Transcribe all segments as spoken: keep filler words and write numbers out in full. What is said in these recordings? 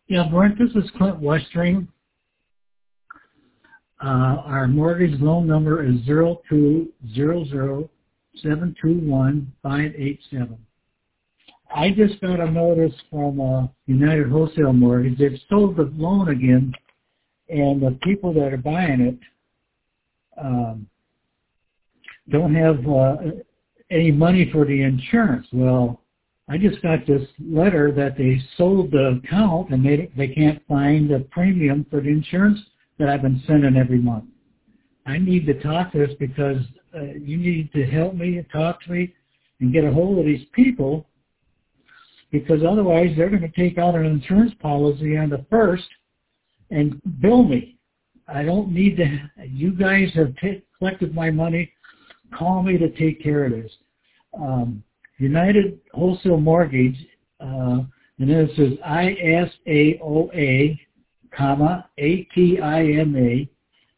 Yeah, Brent, this is Clint Westring. Uh, our mortgage loan number is zero two zero zero seven two one five eight seven. I just got a notice from uh, United Wholesale Mortgage. They've sold the loan again, and the people that are buying it um, don't have uh, any money for the insurance. Well, I just got this letter that they sold the account and they they can't find the premium for the insurance that I've been sending every month. I need to talk to this because uh, you need to help me and talk to me and get a hold of these people, because otherwise they're going to take out an insurance policy on the first and bill me. I don't need to. You guys have t- collected my money. Call me to take care of this. Um, United Wholesale Mortgage, uh, and this is I S A O A, comma, A T I M A,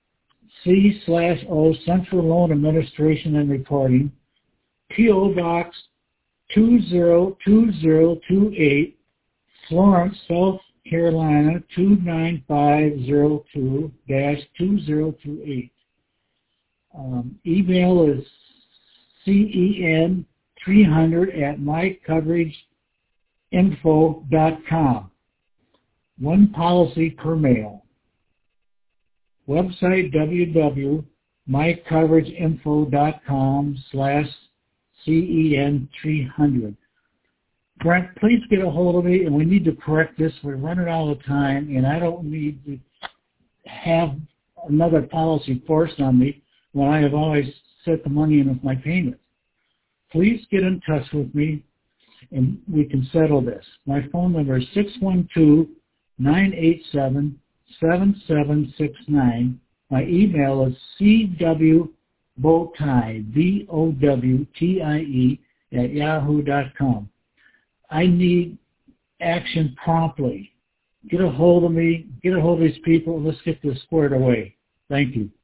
C slash O, Central Loan Administration and Reporting, P O Box two zero two zero two eight, Florence, South Carolina two nine five zero two dash two zero two eight. Um, email is C E N three hundred at my coverage info dot com. One policy per mail. Website w w w dot my coverage info dot com slash C E N three hundred. Brent, please get a hold of me, and we need to correct this. We're running out of time, and I don't need to have another policy forced on me when I have always set the money in with my payments. Please get in touch with me, and we can settle this. My phone number is six one two, nine eight seven, seven seven six nine. My email is cwbowtie, B O W T I E, at yahoo dot com. I need action promptly. Get a hold of me. Get a hold of these people. Let's get this squared away. Thank you.